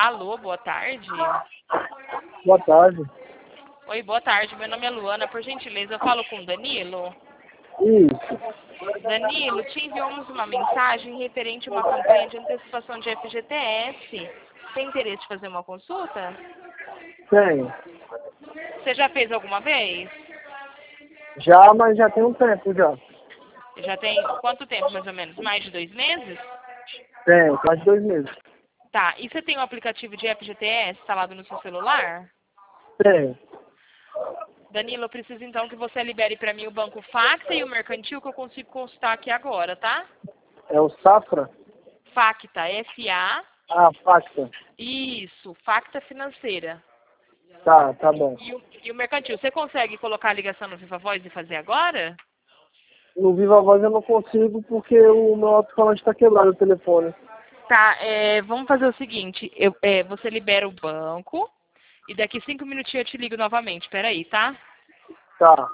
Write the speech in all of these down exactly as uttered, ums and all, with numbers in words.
Alô, boa tarde. Boa tarde. Oi, boa tarde. Meu nome é Luana. Por gentileza, eu falo com o Danilo. Isso. Danilo, te enviamos uma mensagem referente a uma campanha de antecipação de F G T S. Tem interesse de fazer uma consulta? Tem. Você já fez alguma vez? Já, mas já tem um tempo já. Já tem quanto tempo, mais ou menos? Mais de dois meses? Tem, quase dois meses. Tá. E você tem o aplicativo de F G T S instalado no seu celular? Tem. Danilo, eu preciso então que você libere para mim o Banco Facta e o Mercantil, que eu consigo consultar aqui agora, tá? É o Safra? Facta, F A. Ah, Facta. Isso, Facta Financeira. Tá, tá bom. E o, e o Mercantil, você consegue colocar a ligação no Viva Voz e fazer agora? No Viva Voz eu não consigo porque o meu alto-falante está quebrado o telefone. Tá, é, vamos fazer o seguinte, eu, é, você libera o banco e daqui cinco minutinhos eu te ligo novamente, peraí, tá? Tá,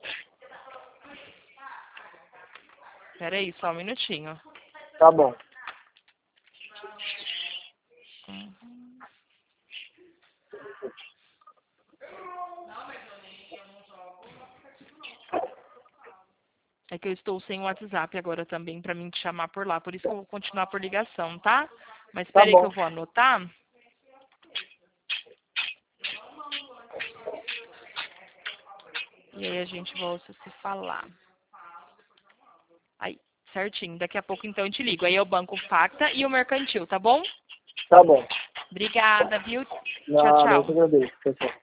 Peraí, só um minutinho. tá bom. É que eu estou sem o WhatsApp agora também para mim te chamar por lá, por isso que eu vou continuar por ligação, tá? Mas Tá peraí que eu bom. vou anotar. E aí a gente volta a se falar. Aí, certinho. Daqui a pouco então eu te ligo. Aí é o Banco Facta e o Mercantil, tá bom? Tá bom. Obrigada, viu? Tchau, Nada, eu tchau. te agradeço. Tchau, tchau.